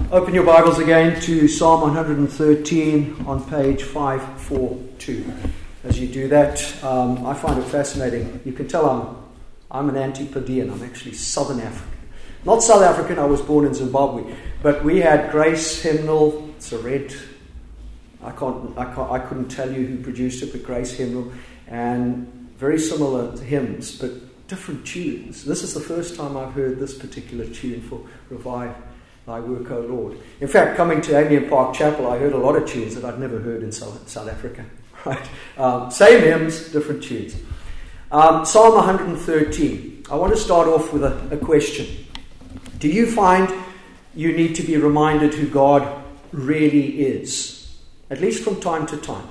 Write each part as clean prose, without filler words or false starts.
Open your Bibles again to Psalm 113 on page 542. As you do that, I find it fascinating. You can tell I'm an Antipodean. I'm actually Southern African. Not South African, I was born in Zimbabwe. But we had Grace Hymnal. It's a red. I couldn't tell you who produced it, but Grace Hymnal. And very similar hymns, but different tunes. This is the first time I've heard this particular tune for Revive Thy Work, O Lord. In fact, coming to Amiens Park Chapel, I heard a lot of tunes that I'd never heard in South Africa. Right? Same hymns, different tunes. Psalm 113. I want to start off with a question. Do you find you need to be reminded who God really is? At least from time to time.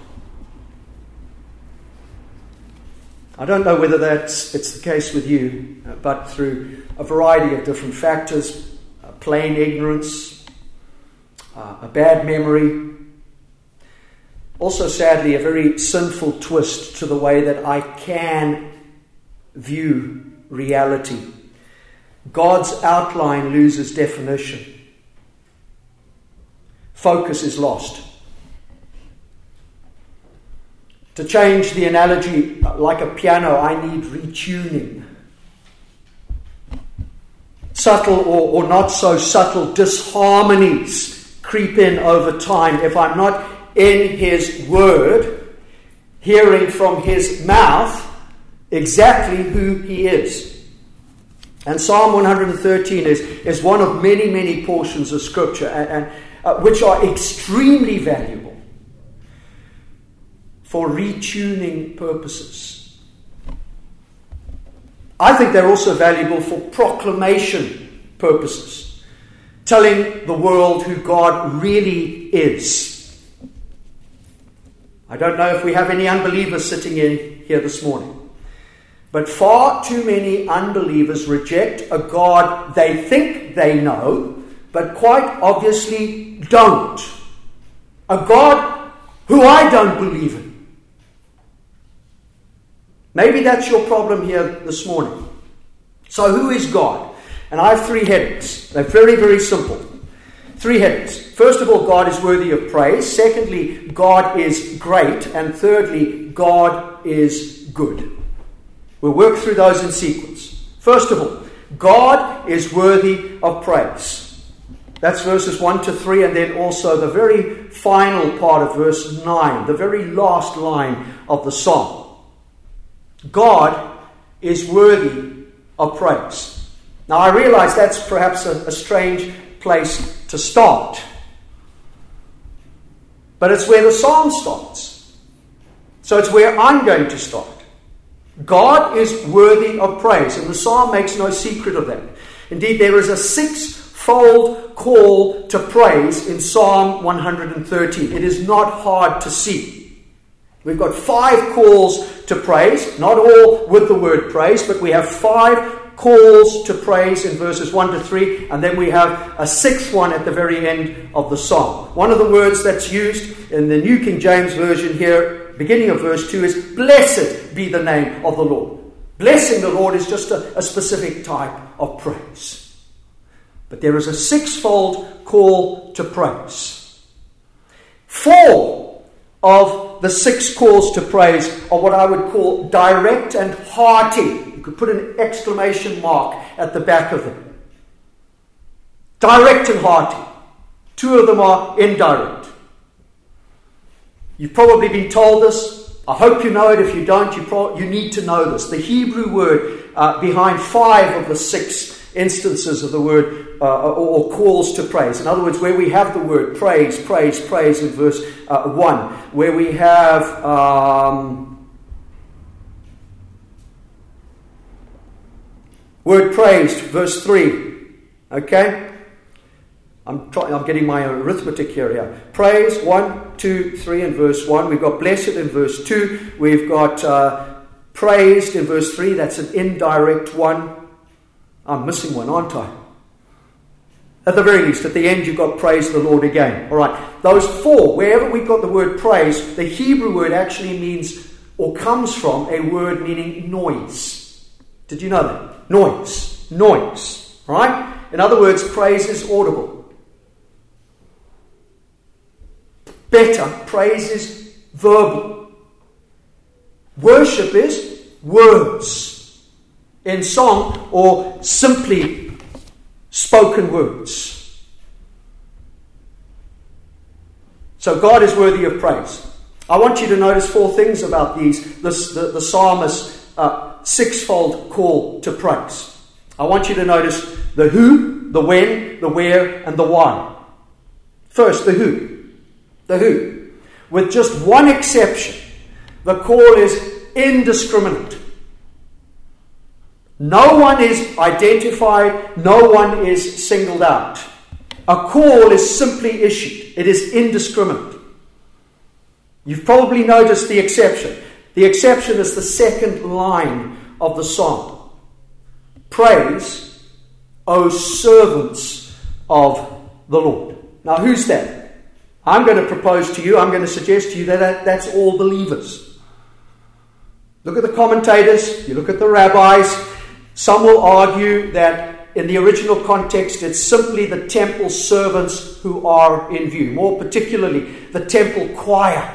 I don't know whether it's the case with you, but through a variety of different factors, plain ignorance, a bad memory, also sadly a very sinful twist to the way that I can view reality. God's outline loses definition. Focus is lost. To change the analogy, like a piano, I need retuning. Subtle or not so subtle disharmonies creep in over time. If I'm not in His Word, hearing from His mouth exactly who He is. And Psalm 113 is one of many, many portions of Scripture and which are extremely valuable for retuning purposes. I think they're also valuable for proclamation purposes, telling the world who God really is. I don't know if we have any unbelievers sitting in here this morning, but far too many unbelievers reject a God they think they know, but quite obviously don't. A God who I don't believe in. Maybe that's your problem here this morning. So who is God? And I have three headings. They're very, very simple. Three headings. First of all, God is worthy of praise. Secondly, God is great. And thirdly, God is good. We'll work through those in sequence. First of all, God is worthy of praise. That's verses 1 to 3, and then also the very final part of verse 9, the very last line of the psalm. God is worthy of praise. Now I realize that's perhaps a strange place to start. But it's where the psalm starts. So it's where I'm going to start. God is worthy of praise. And the psalm makes no secret of that. Indeed, there is a six-fold call to praise in Psalm 113. It is not hard to see. We've got 5 calls to praise, not all with the word praise, but we have 5 calls to praise in verses 1 to 3, and then we have a 6th one at the very end of the psalm. One of the words that's used in the New King James Version here, beginning of verse 2, is blessed be the name of the Lord. Blessing the Lord is just a specific type of praise. But there is a 6-fold call to praise. 4 of the 6 calls to praise are what I would call direct and hearty. You could put an exclamation mark at the back of them. Direct and hearty. 2 of them are indirect. You've probably been told this. I hope you know it. If you don't, you need to know this. The Hebrew word behind 5 of the 6 instances of the word or calls to praise. In other words, where we have the word praise, praise, praise in verse 1, where we have word praised, verse 3. Okay? I'm getting my arithmetic here. Praise, 1, 2, 3 in verse 1. We've got blessed in verse 2. We've got praised in verse 3. That's an indirect one. I'm missing one, aren't I? At the very least, at the end, you've got praise the Lord again. All right, those 4, wherever we've got the word praise, the Hebrew word actually means or comes from a word meaning noise. Did you know that? Noise. Right? In other words, praise is audible. better. Praise is verbal. Worship is words in song or simply spoken words. So God is worthy of praise. I want you to notice 4 things about the psalmist's sixfold call to praise. I want you to notice the who, the when, the where, and the why. First, the who. The who. With just one exception, the call is indiscriminate. No one is identified, no one is singled out. A call is simply issued. It is indiscriminate. You've probably noticed the exception. The exception is the second line of the psalm. Praise, O servants of the Lord. Now, who's that? I'm going to propose to you, I'm going to suggest to you that that's all believers. Look at the commentators, you look at the rabbis. Some will argue that in the original context, it's simply the temple servants who are in view, more particularly the temple choir.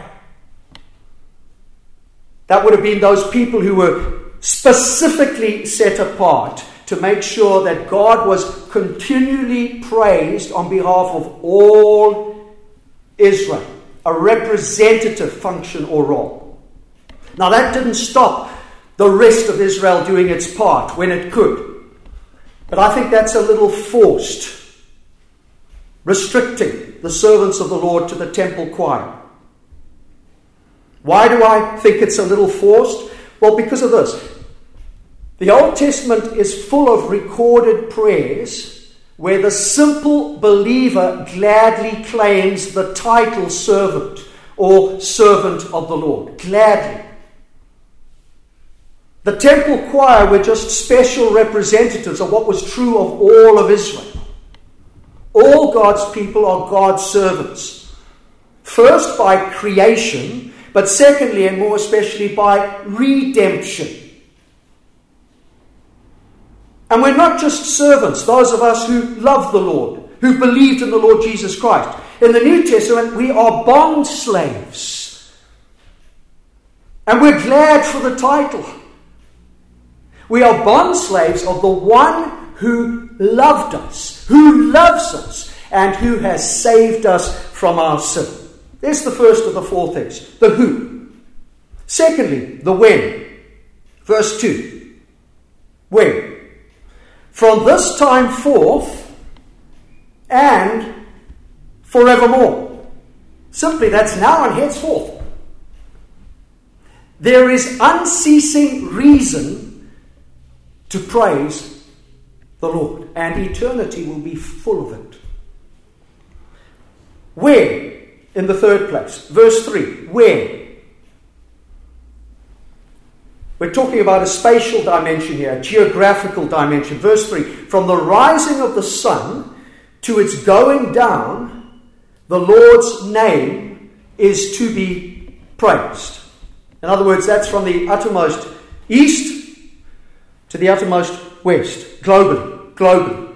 That would have been those people who were specifically set apart to make sure that God was continually praised on behalf of all Israel, a representative function or role. Now that didn't stop the rest of Israel doing its part when it could. But I think that's a little forced, restricting the servants of the Lord to the temple choir. Why do I think it's a little forced? Well, because of this. The Old Testament is full of recorded prayers where the simple believer gladly claims the title servant or servant of the Lord. Gladly. The temple choir were just special representatives of what was true of all of Israel. All God's people are God's servants. First by creation, but secondly and more especially by redemption. And we're not just servants, those of us who love the Lord, who believed in the Lord Jesus Christ. In the New Testament, we are bond slaves. And we're glad for the title. We are bond slaves of the one who loved us, who loves us, and who has saved us from our sin. There's the first of the 4 things, the who. Secondly, the when. Verse 2. When? From this time forth and forevermore. Simply, that's now and henceforth. There is unceasing reason to praise the Lord, and eternity will be full of it. Where? In the third place. Verse 3. Where? We're talking about a spatial dimension here, a geographical dimension. Verse 3. From the rising of the sun to its going down, the Lord's name is to be praised. In other words, that's from the uttermost east to the uttermost west, globally.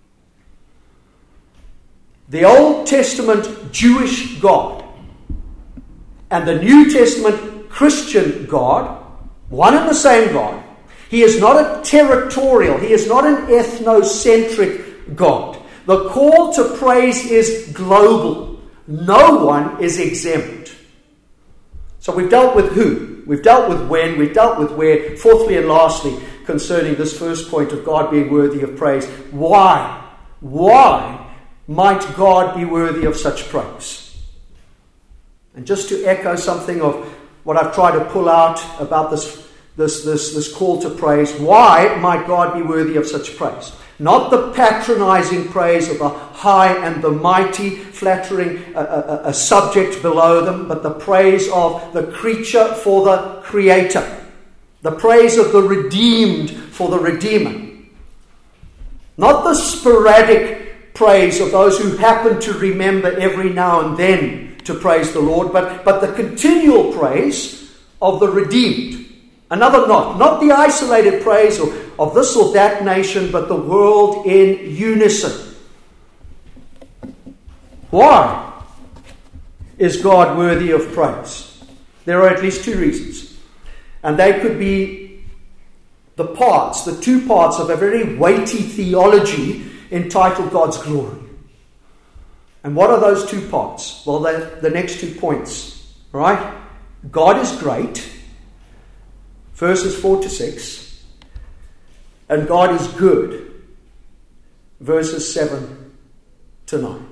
The Old Testament Jewish God and the New Testament Christian God, one and the same God. He is not a territorial, he is not an ethnocentric God. The call to praise is global. No one is exempt. So we've dealt with who, we've dealt with when, we've dealt with where. Fourthly and lastly, concerning this first point of God being worthy of praise, why? Why might God be worthy of such praise? And just to echo something of what I've tried to pull out about this call to praise, why might God be worthy of such praise? Not the patronizing praise of the high and the mighty, flattering a subject below them, but the praise of the creature for the creator. The praise of the redeemed for the redeemer. Not the sporadic praise of those who happen to remember every now and then to praise the Lord, but the continual praise of the redeemed. Another not the isolated praise of this or that nation, but the world in unison. Why? is God worthy of praise? There are at least two reasons. And they could be the two parts of a very weighty theology entitled God's glory. And what are those two parts? Well, they're the next 2 points, right? God is great, verses 4 to 6, and God is good, verses 7 to 9.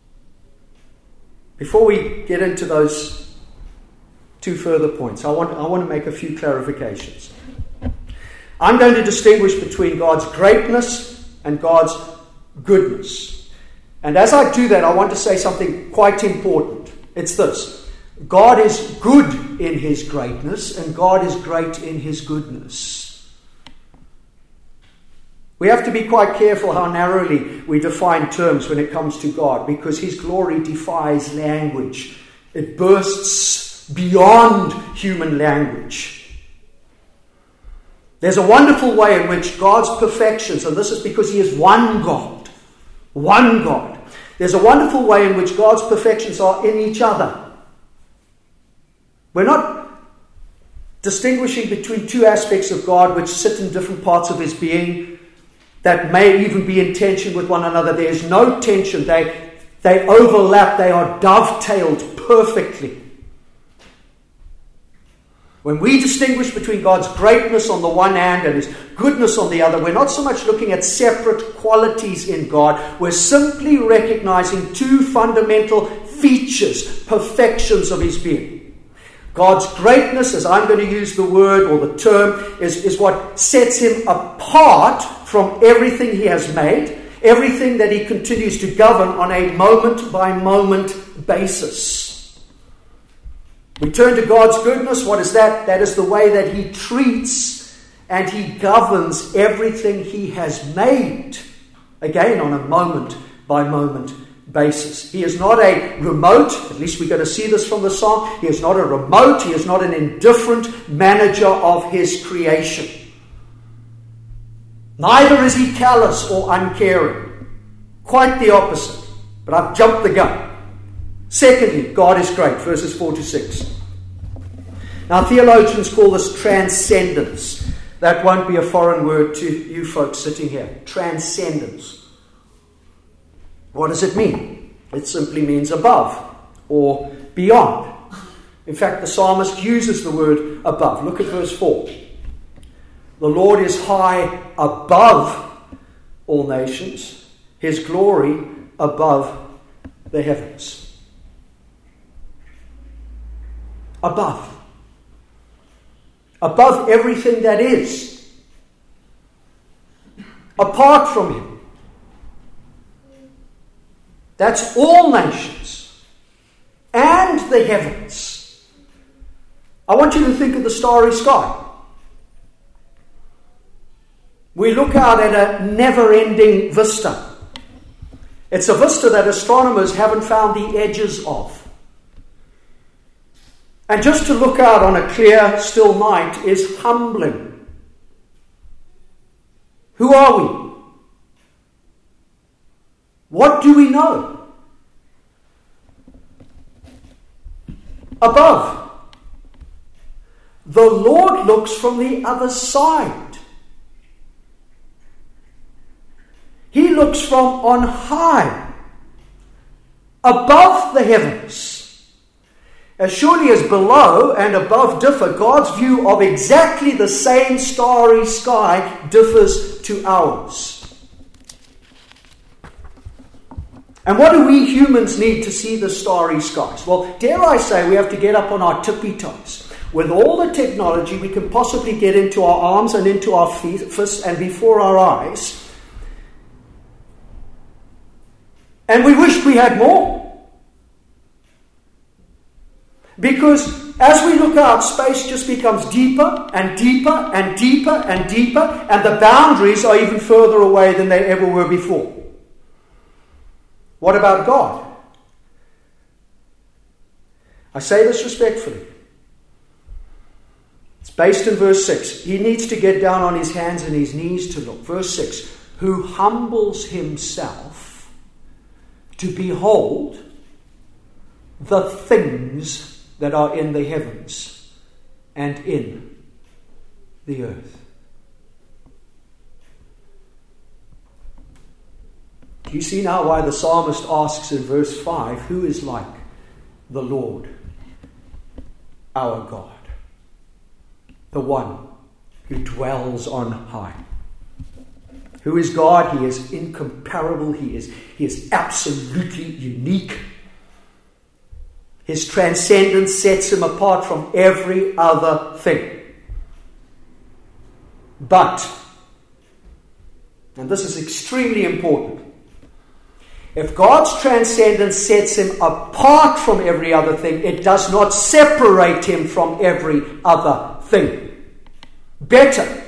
Before we get into those 2 further points, I want to make a few clarifications. I'm going to distinguish between God's greatness and God's goodness. And as I do that, I want to say something quite important. It's this: God is good in his greatness, and God is great in his goodness. We have to be quite careful how narrowly we define terms when it comes to God, because his glory defies language. It bursts beyond human language. There's a wonderful way in which God's perfections, and this is because he is one God. There's a wonderful way in which God's perfections are in each other. We're not distinguishing between two aspects of God which sit in different parts of his being that may even be in tension with one another. There is no tension. They overlap. They are dovetailed perfectly. When we distinguish between God's greatness on the one hand and his goodness on the other, we're not so much looking at separate qualities in God. We're simply recognizing two fundamental features, perfections of his being. God's greatness, as I'm going to use the word or the term, is what sets him apart from everything he has made, everything that he continues to govern on a moment-by-moment basis. We turn to God's goodness. What is that? That is the way that he treats and he governs everything he has made. Again, on a moment-by-moment basis. He is not a remote, at least we're going to see this from the psalm, he is not a remote, he is not an indifferent manager of his creation. Neither is he callous or uncaring. Quite the opposite. But I've jumped the gun. Secondly, God is great, verses 4 to 6. Now, theologians call this transcendence. That won't be a foreign word to you folks sitting here. Transcendence. What does it mean? It simply means above or beyond. In fact, the psalmist uses the word above. Look at verse 4. The Lord is high above all nations, his glory above the heavens. Above. Above everything that is. Apart from him. That's all nations. And the heavens. I want you to think of the starry sky. We look out at a never-ending vista. It's a vista that astronomers haven't found the edges of. And just to look out on a clear, still night is humbling. Who are we? What do we know? Above. The Lord looks from the other side. He looks from on high, above the heavens. As surely as below and above differ, God's view of exactly the same starry sky differs to ours. And what do we humans need to see the starry skies? Well, dare I say we have to get up on our tippy toes. With all the technology we can possibly get into our arms and into our fists and before our eyes. And we wished we had more. Because as we look out, space just becomes deeper and deeper and deeper and deeper, and the boundaries are even further away than they ever were before. What about God? I say this respectfully. It's based in verse 6. He needs to get down on his hands and his knees to look. Verse 6. Who humbles himself to behold the things that are in the heavens and in the earth. Do you see now why the psalmist asks in verse 5, who is like the Lord, our God, the one who dwells on high? Who is God? He is incomparable. He is absolutely unique. His transcendence sets him apart from every other thing. But, and this is extremely important, if God's transcendence sets him apart from every other thing, it does not separate him from every other thing. Better,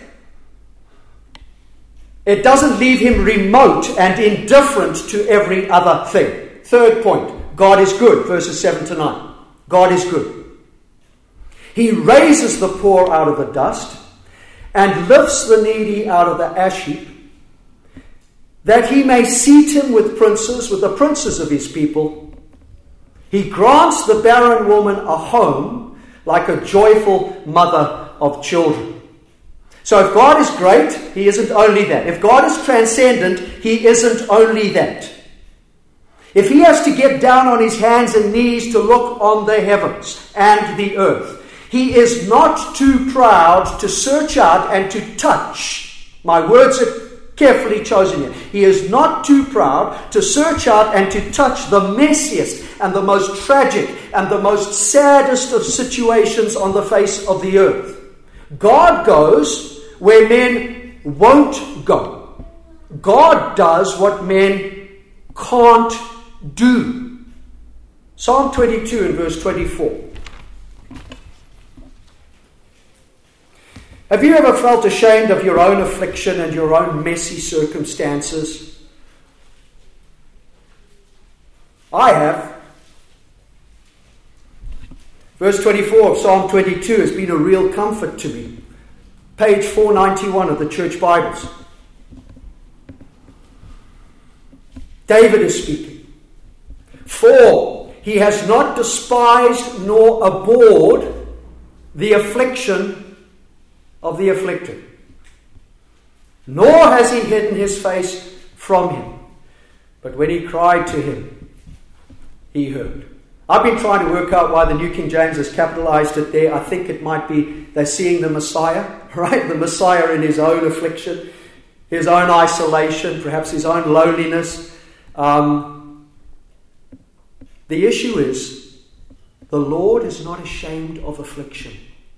it doesn't leave him remote and indifferent to every other thing. Third point, God is good, verses 7 to 9. God is good. He raises the poor out of the dust and lifts the needy out of the ash heap, that he may seat him with the princes of his people. He grants the barren woman a home like a joyful mother of children. So if God is great, he isn't only that. If God is transcendent, he isn't only that. If he has to get down on his hands and knees to look on the heavens and the earth, he is not too proud to search out and to touch. My words are carefully chosen here. He is not too proud to search out and to touch the messiest and the most tragic and the most saddest of situations on the face of the earth. God goes where men won't go. God does what men can't do. Psalm 22 and verse 24. Have you ever felt ashamed of your own affliction and your own messy circumstances? I have. Verse 24 of Psalm 22 has been a real comfort to me. Page 491 of the Church Bibles. David is speaking. For he has not despised nor abhorred the affliction of the afflicted, nor has he hidden his face from him. But when he cried to him, he heard. I've been trying to work out why the New King James has capitalized it there. I think it might be they're seeing the Messiah, right? The Messiah in his own affliction, his own isolation, perhaps his own loneliness. The issue is, the Lord is not ashamed of affliction.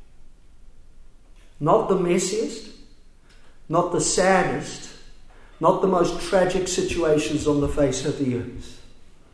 Not the messiest, not the saddest, not the most tragic situations on the face of the earth.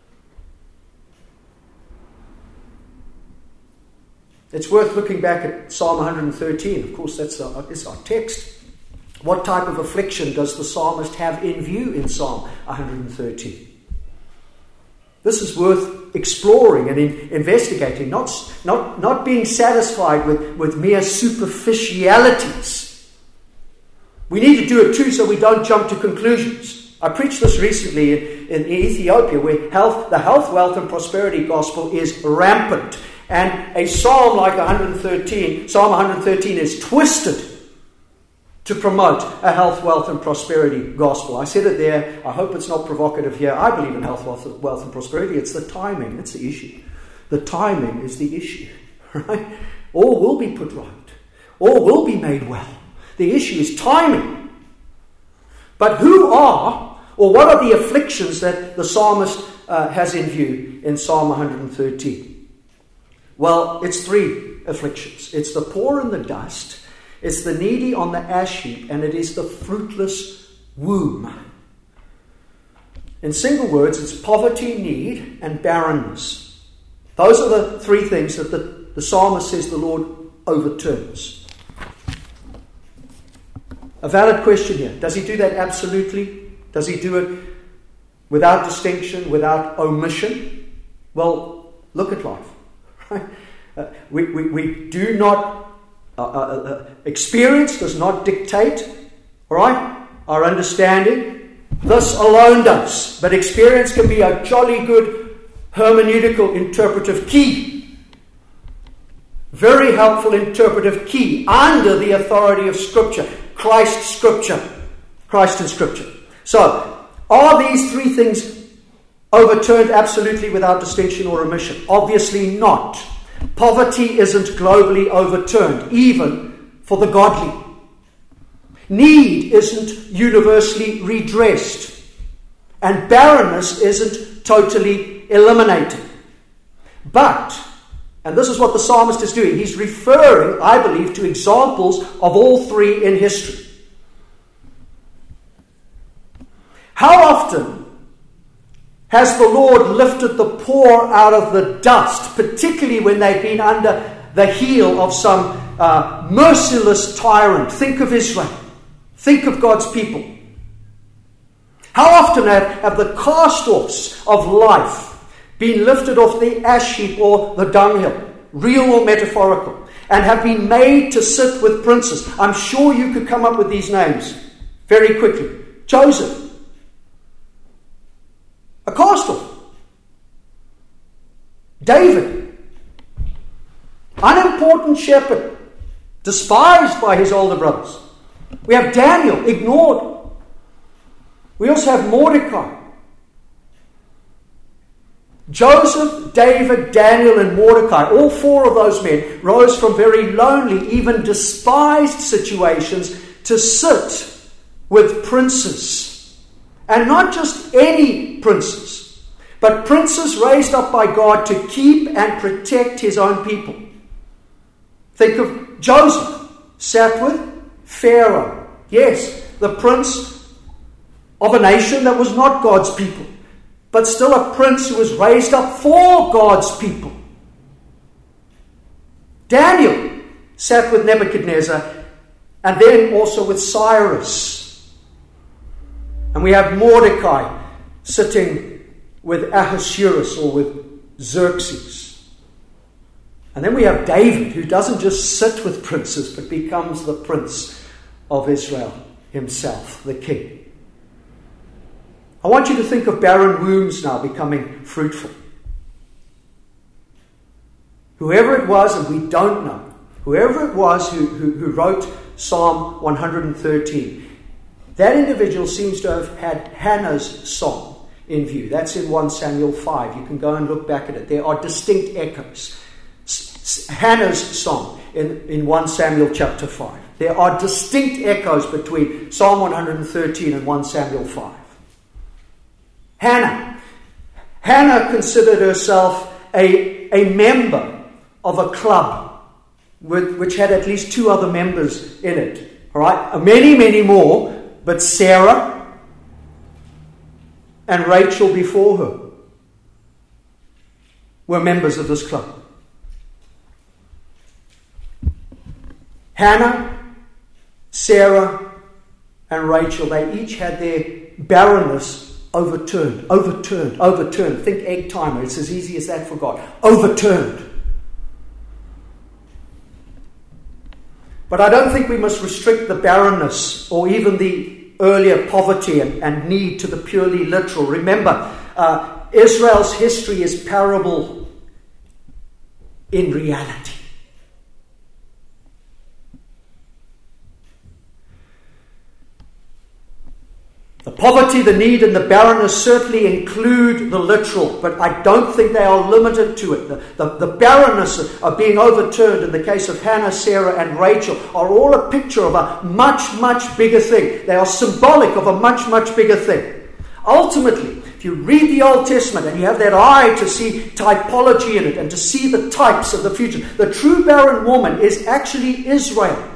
It's worth looking back at Psalm 113. Of course, it's our text. What type of affliction does the psalmist have in view in Psalm 113? This is worth exploring and investigating, not being satisfied with mere superficialities. We need to do it too so we don't jump to conclusions. I preached this recently in Ethiopia, where the health, wealth and prosperity gospel is rampant. And a psalm like Psalm 113 is twisted to promote a health, wealth and prosperity gospel. I said it there. I hope it's not provocative here. I believe in health, wealth and prosperity. It's the timing. That's the issue. The timing is the issue. Right? All will be put right. All will be made well. The issue is timing. But who are, or what are the afflictions that the psalmist has in view in Psalm 113? Well, it's three afflictions. It's the poor in the dust, it's the needy on the ash heap, and it is the fruitless womb. In single words, it's poverty, need, and barrenness. Those are the three things that the psalmist says the Lord overturns. A valid question here. Does he do that absolutely? Does he do it without distinction, without omission? Well, look at life. Right? We do not... experience does not dictate, all right, our understanding. This alone does. But experience can be a jolly good hermeneutical interpretive key. Very helpful interpretive key under the authority of Scripture. Christ and Scripture. So, are these three things overturned absolutely without distinction or omission? Obviously not. Poverty isn't globally overturned, even for the godly. Need isn't universally redressed. And barrenness isn't totally eliminated. But, and this is what the psalmist is doing, he's referring, I believe, to examples of all three in history. How often has the Lord lifted the poor out of the dust, particularly when they've been under the heel of some merciless tyrant? Think of Israel. Think of God's people. How often have the cast-offs of life been lifted off the ash heap or the dunghill, real or metaphorical, and have been made to sit with princes? I'm sure you could come up with these names very quickly. Joseph, a cast-off. David, unimportant shepherd, despised by his older brothers. We have Daniel, ignored. We also have Mordecai. Joseph, David, Daniel, and Mordecai, all four of those men rose from very lonely, even despised situations to sit with princes. And not just any princes, but princes raised up by God to keep and protect his own people. Think of Joseph, sat with Pharaoh. Yes, the prince of a nation that was not God's people, but still a prince who was raised up for God's people. Daniel sat with Nebuchadnezzar, and then also with Cyrus. And we have Mordecai sitting with Ahasuerus or with Xerxes. And then we have David, who doesn't just sit with princes, but becomes the prince of Israel himself, the king. I want you to think of barren wombs now becoming fruitful. Whoever it was, and we don't know, whoever it was who wrote Psalm 113, that individual seems to have had Hannah's song in view. That's in 1 Samuel 5. You can go and look back at it. There are distinct echoes. Hannah's song in 1 Samuel chapter 5. There are distinct echoes between Psalm 113 and 1 Samuel 5. Hannah considered herself a member of a club which had at least two other members in it. All right? Many, many more. But Sarah and Rachel before her were members of this club. Hannah, Sarah, and Rachel, they each had their barrenness overturned. Think egg timer. It's as easy as that for God. Overturned. But I don't think we must restrict the barrenness or even the earlier poverty and need to the purely literal. Remember, Israel's history is parable in reality. The poverty, the need, and the barrenness certainly include the literal, but I don't think they are limited to it. The barrenness of being overturned in the case of Hannah, Sarah, and Rachel are all a picture of a much, much bigger thing. They are symbolic of a much, much bigger thing. Ultimately, if you read the Old Testament and you have that eye to see typology in it and to see the types of the future, the true barren woman is actually Israel.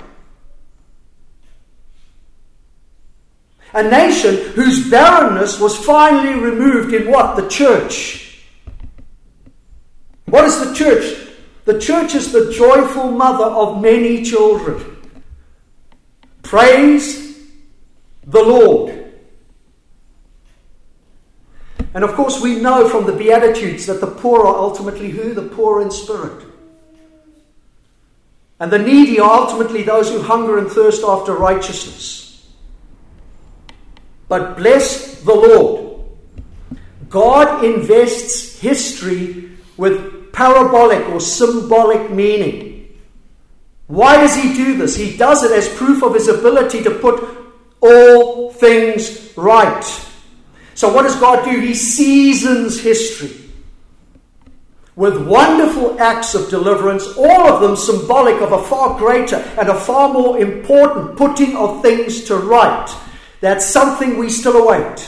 A nation whose barrenness was finally removed in what? The church. What is the church? The church is the joyful mother of many children. Praise the Lord. And of course we know from the Beatitudes that the poor are ultimately who? The poor in spirit. And the needy are ultimately those who hunger and thirst after righteousness. But bless the Lord. God invests history with parabolic or symbolic meaning. Why does he do this? He does it as proof of his ability to put all things right. So what does God do? He seasons history with wonderful acts of deliverance, all of them symbolic of a far greater and a far more important putting of things to right. That's something we still await.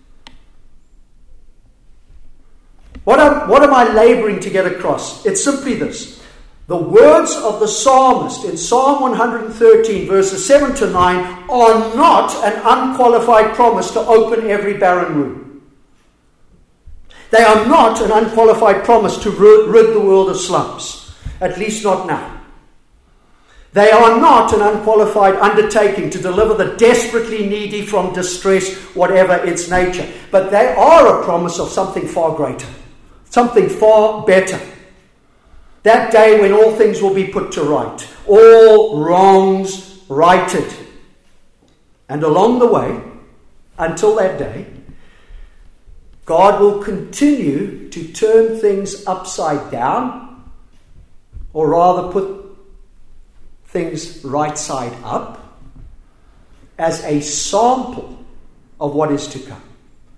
What am I laboring to get across? It's simply this. The words of the psalmist in Psalm 113, verses 7 to 9, are not an unqualified promise to open every barren room. They are not an unqualified promise to rid the world of slums, at least not now. They are not an unqualified undertaking to deliver the desperately needy from distress, whatever its nature. But they are a promise of something far greater, something far better. That day when all things will be put to right, all wrongs righted. And along the way, until that day, God will continue to turn things upside down, or rather put things right side up, as a sample of what is to come.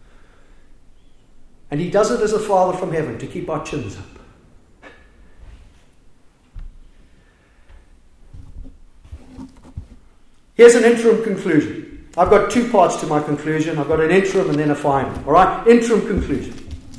And he does it as a Father from heaven to keep our chins up. Here's an interim conclusion. I've got two parts to my conclusion. I've got an interim and then a final. All right? Interim conclusion.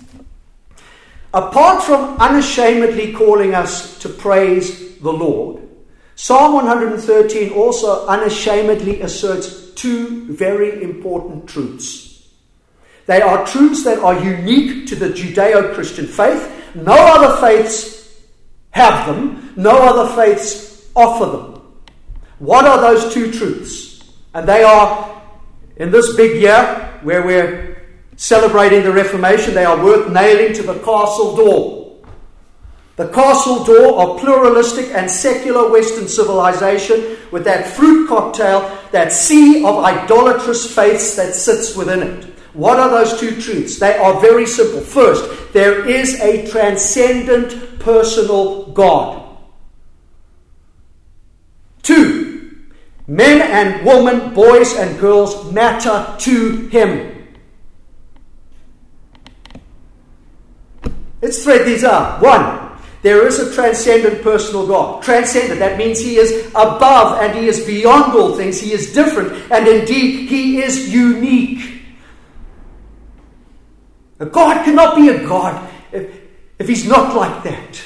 Apart from unashamedly calling us to praise the Lord, Psalm 113 also unashamedly asserts two very important truths. They are truths that are unique to the Judeo-Christian faith. No other faiths have them. No other faiths offer them. What are those two truths? And they are, in this big year where we're celebrating the Reformation, they are worth nailing to the castle door. The castle door of pluralistic and secular Western civilization, with that fruit cocktail, that sea of idolatrous faiths that sits within it. What are those two truths? They are very simple. First, there is a transcendent personal God. Two, men and women, boys and girls matter to him. Let's thread these out. One, there is a transcendent personal God. Transcendent, that means he is above and he is beyond all things. He is different and indeed he is unique. A God cannot be a God if he's not like that.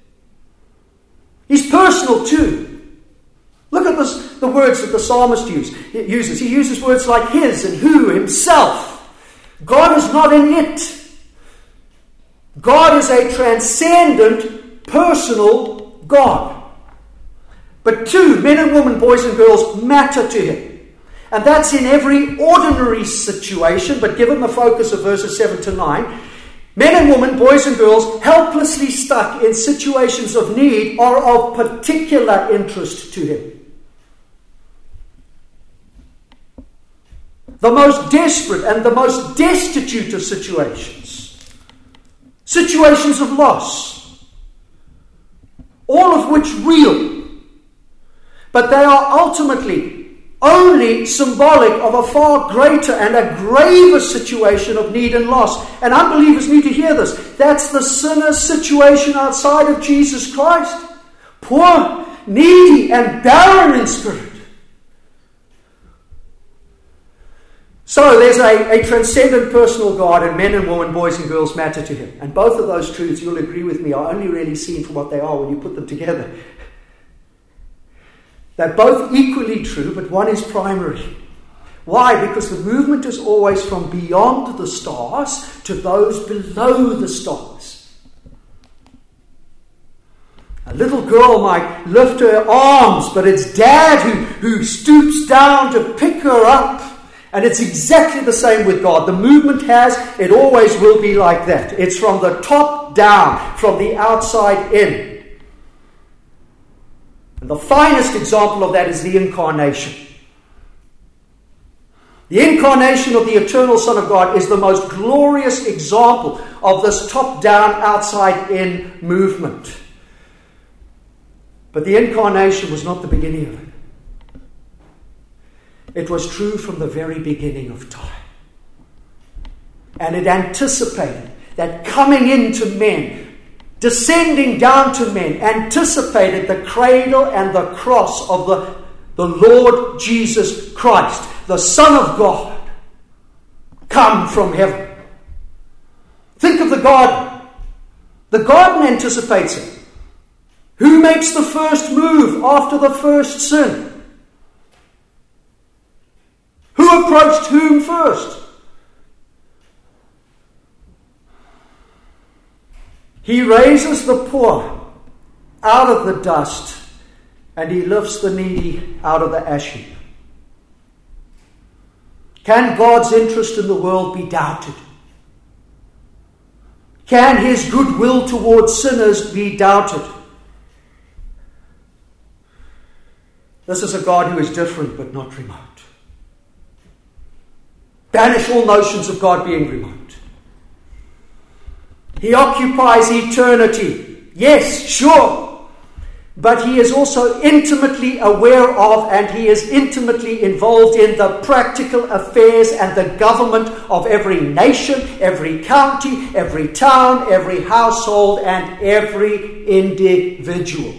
He's personal too. Look at this, the words that the psalmist uses. He uses words like his and who, himself. God is not in it. God is a transcendent, personal God. But two, men and women, boys and girls, matter to him. And that's in every ordinary situation, but given the focus of verses 7 to 9, men and women, boys and girls, helplessly stuck in situations of need are of particular interest to him. The most desperate and the most destitute of situations. Situations of loss. All of which real. But they are ultimately only symbolic of a far greater and a graver situation of need and loss. And unbelievers need to hear this. That's the sinner's situation outside of Jesus Christ. Poor, needy, and barren in spirit. So there's a transcendent personal God, and men and women, boys and girls matter to him. And both of those truths, you'll agree with me, are only really seen for what they are when you put them together. They're both equally true, but one is primary. Why? Because the movement is always from beyond the stars to those below the stars. A little girl might lift her arms, but it's Dad who stoops down to pick her up. And it's exactly the same with God. The movement it always will be like that. It's from the top down, from the outside in. And the finest example of that is the incarnation. The incarnation of the eternal Son of God is the most glorious example of this top-down, outside-in movement. But the incarnation was not the beginning of it. It was true from the very beginning of time. And it anticipated that coming into men, descending down to men, anticipated the cradle and the cross of the Lord Jesus Christ, the Son of God, come from heaven. Think of the garden. The garden anticipates it. Who makes the first move after the first sin? Who approached whom first? He raises the poor out of the dust, and he lifts the needy out of the ash heap. Can God's interest in the world be doubted? Can his goodwill towards sinners be doubted? This is a God who is different but not remote. Banish all notions of God being remote. He occupies eternity. Yes, sure. But he is also intimately aware of, and he is intimately involved in, the practical affairs and the government of every nation, every county, every town, every household, and every individual.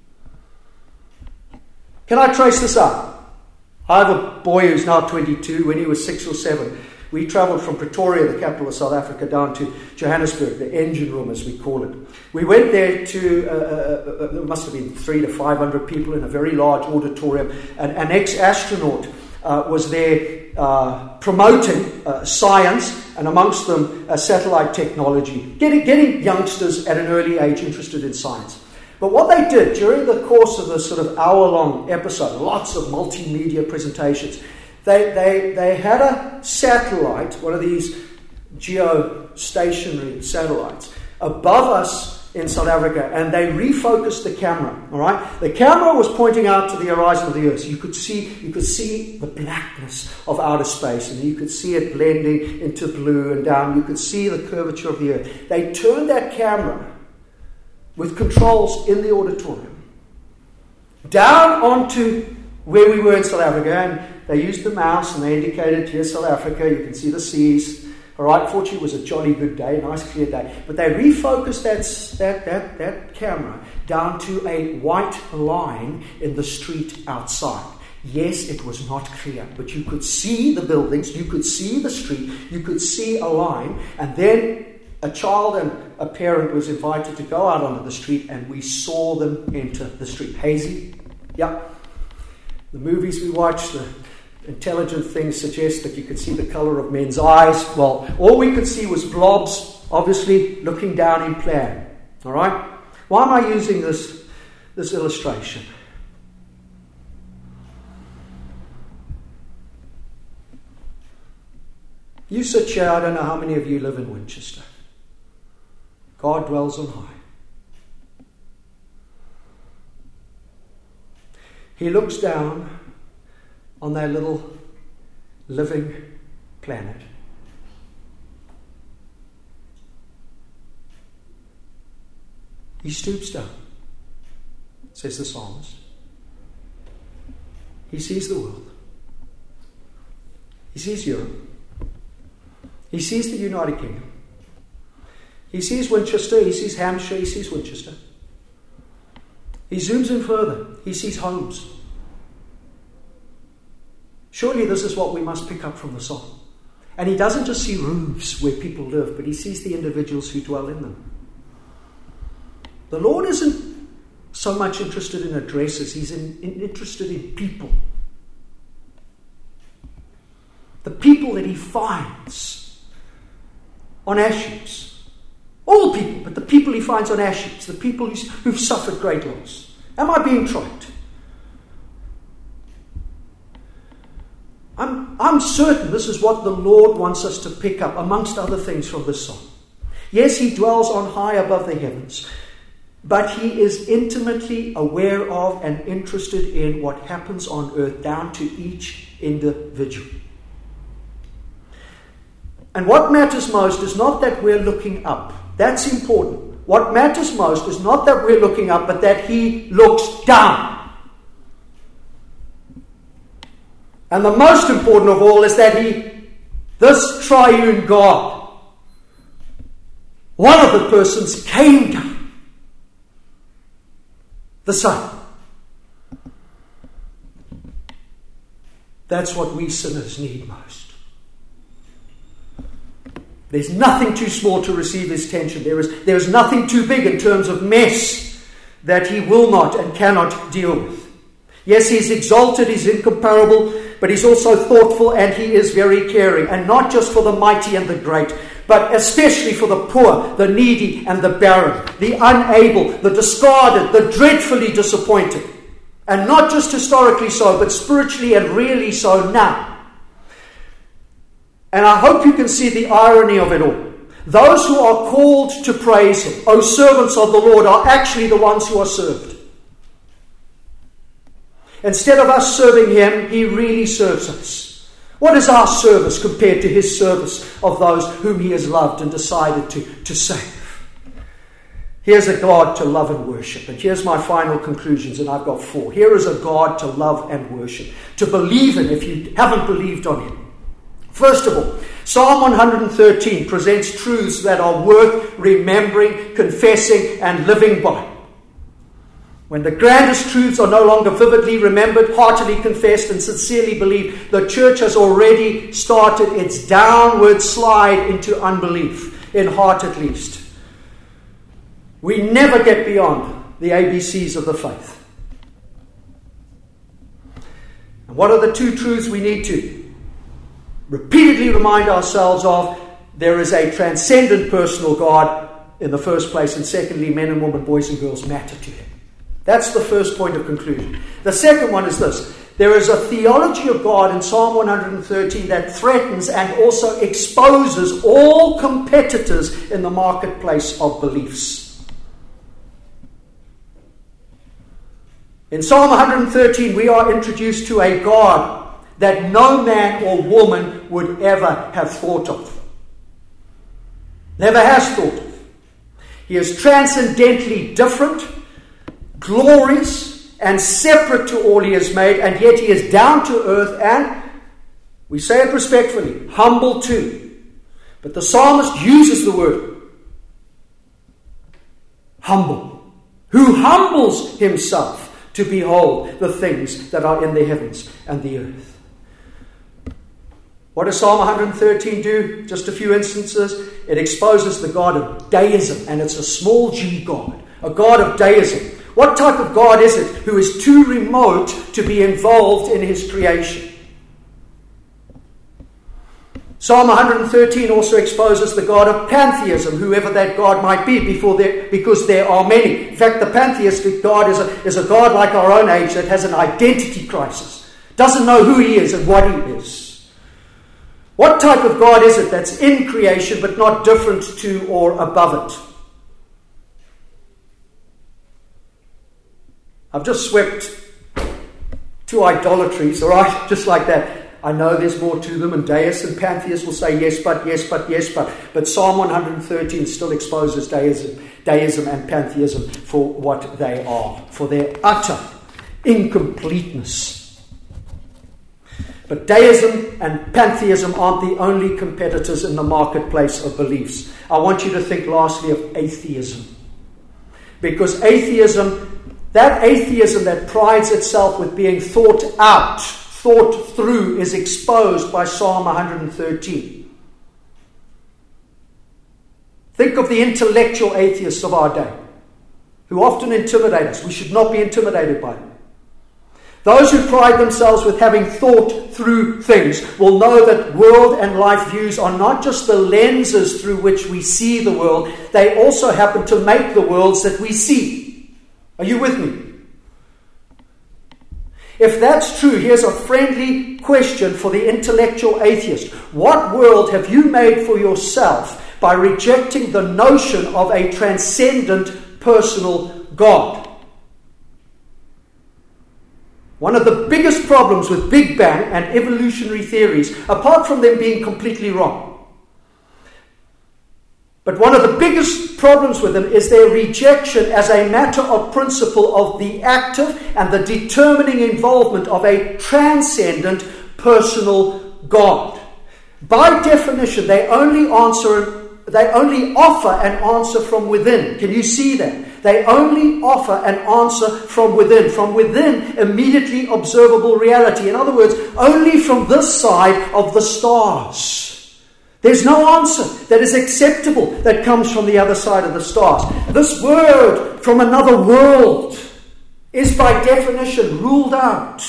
Can I trace this out? I have a boy who's now 22. When he was 6 or 7, we travelled from Pretoria, the capital of South Africa, down to Johannesburg, the engine room as we call it. We went there to, there must have been 300 to 500 people in a very large auditorium. An ex-astronaut was there promoting science, and amongst them satellite technology, getting youngsters at an early age interested in science. But what they did during the course of this sort of hour-long episode, lots of multimedia presentations, they had a satellite, one of these geostationary satellites, above us in South Africa, and they refocused the camera. All right, the camera was pointing out to the horizon of the Earth. So you could see the blackness of outer space, and you could see it blending into blue and down. You could see the curvature of the Earth. They turned that camera with controls in the auditorium down onto where we were in South Africa, and they used the mouse and they indicated, here's South Africa, you can see the seas. All right, fortunately it was a jolly good day, a nice clear day. But they refocused that camera down to a white line in the street outside. Yes, it was not clear, but you could see the buildings, you could see the street, you could see a line, and then a child and a parent was invited to go out onto the street, and we saw them enter the street. Hazy? Yeah. The movies we watch, the intelligent things suggest that you could see the colour of men's eyes. Well, all we could see was blobs, obviously looking down in plan. All right? Why am I using this illustration? You sit here, I don't know how many of you live in Winchester. God dwells on high. He looks down on that little living planet. He stoops down, says the psalmist. He sees the world. He sees Europe. He sees the United Kingdom. He sees Winchester. He sees Hampshire. He sees Winchester. He zooms in further. He sees homes. Surely this is what we must pick up from the psalm. And he doesn't just see roofs where people live, but he sees the individuals who dwell in them. The Lord isn't so much interested in addresses. He's interested in people. The people that he finds on ash heaps. All people, but the people he finds on ash heaps, the people who've suffered great loss. Am I being trite? I'm certain this is what the Lord wants us to pick up, amongst other things, from this psalm. Yes, he dwells on high above the heavens, but he is intimately aware of and interested in what happens on earth, down to each individual. And what matters most is not that we're looking up. That's important. What matters most is not that we're looking up, but that he looks down. And the most important of all is that this triune God, one of the persons came down. The Son. That's what we sinners need most. There's nothing too small to receive his attention. There is nothing too big in terms of mess that he will not and cannot deal with. Yes, he's exalted, he's incomparable, but he's also thoughtful and he is very caring. And not just for the mighty and the great, but especially for the poor, the needy and the barren, the unable, the discarded, the dreadfully disappointed. And not just historically so, but spiritually and really so now. And I hope you can see the irony of it all. Those who are called to praise him, O servants of the Lord, are actually the ones who are served. Instead of us serving him, he really serves us. What is our service compared to his service of those whom he has loved and decided to save? Here's a God to love and worship. And here's my final conclusions, and I've got 4. Here is a God to love and worship, to believe in if you haven't believed on him. First of all, Psalm 113 presents truths that are worth remembering, confessing, and living by. When the grandest truths are no longer vividly remembered, heartily confessed, and sincerely believed, the church has already started its downward slide into unbelief, in heart at least. We never get beyond the ABCs of the faith. And what are the 2 truths we need to repeatedly remind ourselves of? There is a transcendent personal God in the first place, and secondly, men and women, boys and girls matter to him. That's the first point of conclusion. The second one is this. There is a theology of God in Psalm 113 that threatens and also exposes all competitors in the marketplace of beliefs. In Psalm 113, we are introduced to a God that no man or woman would ever have thought of. Never has thought of. He is transcendently different, glorious, and separate to all he has made, and yet he is down to earth and, we say it respectfully, humble too. But the psalmist uses the word humble, who humbles himself to behold the things that are in the heavens and the earth. What does Psalm 113 do? Just a few instances. It exposes the God of deism, and it's a small g God, a God of deism. What type of God is it who is too remote to be involved in his creation? Psalm 113 also exposes the God of pantheism, whoever that God might be, because there are many. In fact, the pantheistic God is a God like our own age that has an identity crisis, doesn't know who he is and what he is. What type of God is it that's in creation but not different to or above it? I've just swept 2 idolatries, all right, just like that. I know there's more to them, and deists and pantheists will say yes, but. But Psalm 113 still exposes deism and pantheism for what they are, for their utter incompleteness. But deism and pantheism aren't the only competitors in the marketplace of beliefs. I want you to think lastly of atheism. Because that atheism that prides itself with being thought out, thought through, is exposed by Psalm 113. Think of the intellectual atheists of our day, who often intimidate us. We should not be intimidated by them. Those who pride themselves with having thought through things will know that world and life views are not just the lenses through which we see the world, they also happen to make the worlds that we see. Are you with me? If that's true, here's a friendly question for the intellectual atheist. What world have you made for yourself by rejecting the notion of a transcendent personal God? One of the biggest problems with Big Bang and evolutionary theories, apart from them being completely wrong, But one of the biggest problems with them is their rejection as a matter of principle of the active and the determining involvement of a transcendent personal God. By definition, they only offer an answer from within. Can you see that? They only offer an answer from within immediately observable reality. In other words, only from this side of the stars. There's no answer that is acceptable that comes from the other side of the stars. This word from another world is by definition ruled out.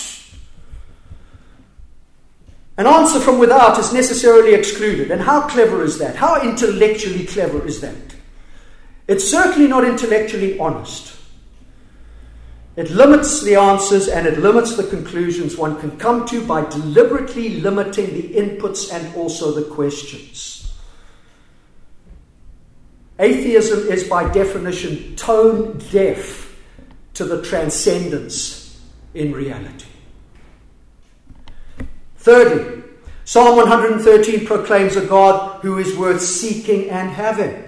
An answer from without is necessarily excluded. And how clever is that? How intellectually clever is that? It's certainly not intellectually honest. It limits the answers and it limits the conclusions one can come to by deliberately limiting the inputs and also the questions. Atheism is by definition tone deaf to the transcendence in reality. Thirdly, Psalm 113 proclaims a God who is worth seeking and having.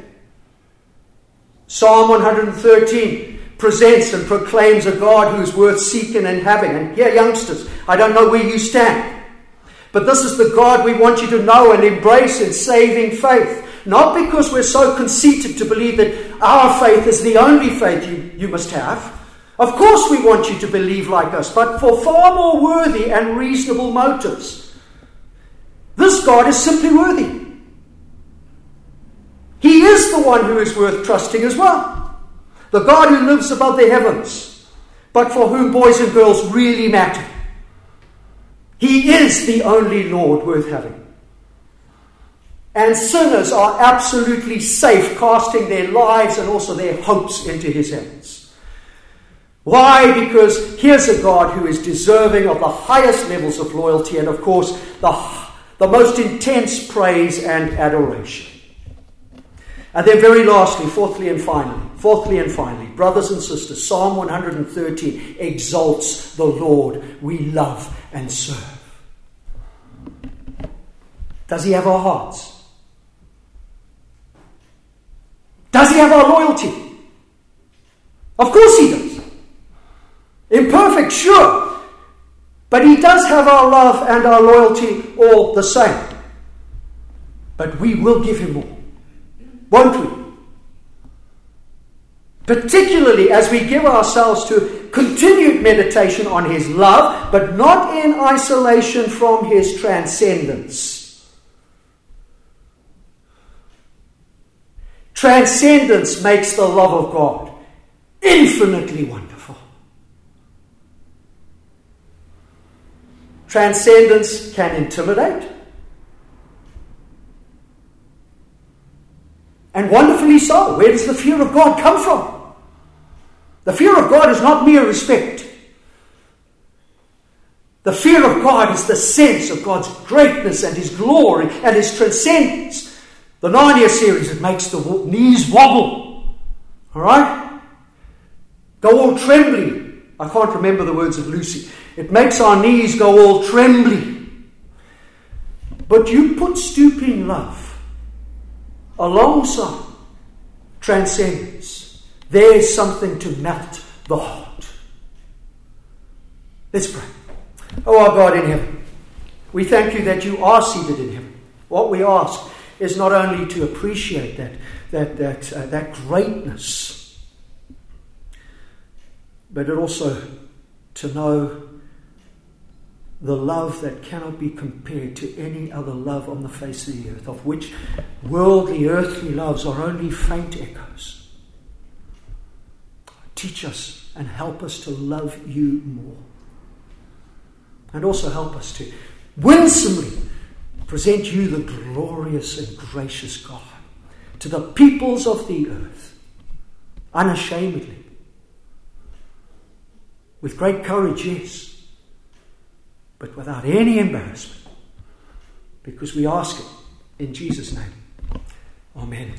Psalm 113 presents and proclaims a God who is worth seeking and having. And here, youngsters, I don't know where you stand, but this is the God we want you to know and embrace in saving faith. Not because we're so conceited to believe that our faith is the only faith you must have. Of course we want you to believe like us, but for far more worthy and reasonable motives. This God is simply worthy. He is the one who is worth trusting as well. The God who lives above the heavens, but for whom boys and girls really matter. He is the only Lord worth having. And sinners are absolutely safe casting their lives and also their hopes into his hands. Why? Because here's a God who is deserving of the highest levels of loyalty and, of course, the most intense praise and adoration. And then very lastly, fourthly and finally, brothers and sisters, Psalm 113 exalts the Lord we love and serve. Does he have our hearts? Does he have our loyalty? Of course he does. Imperfect, sure. But he does have our love and our loyalty all the same. But we will give him more. Won't we? Particularly as we give ourselves to continued meditation on his love, but not in isolation from his transcendence. Transcendence makes the love of God infinitely wonderful. Transcendence can intimidate. And wonderfully so. Where does the fear of God come from? The fear of God is not mere respect. The fear of God is the sense of God's greatness and his glory and his transcendence. The Narnia series, it makes the knees wobble. Alright? Go all trembly. I can't remember the words of Lucy. It makes our knees go all trembly. But you put stooping love alongside transcendence, there's something to melt the heart. Let's pray. Oh, our God in heaven, we thank you that you are seated in heaven. What we ask is not only to appreciate that greatness, but also to know the love that cannot be compared to any other love on the face of the earth, of which worldly, earthly loves are only faint echoes. Teach us and help us to love you more. And also help us to winsomely present you, the glorious and gracious God, to the peoples of the earth, unashamedly, with great courage, yes, but without any embarrassment, because we ask it in Jesus' name. Amen.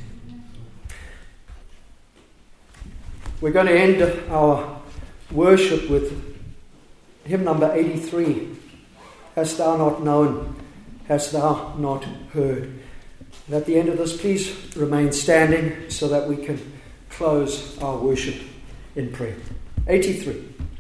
We're going to end our worship with hymn number 83. Hast thou not known? Hast thou not heard? And at the end of this, please remain standing so that we can close our worship in prayer. 83.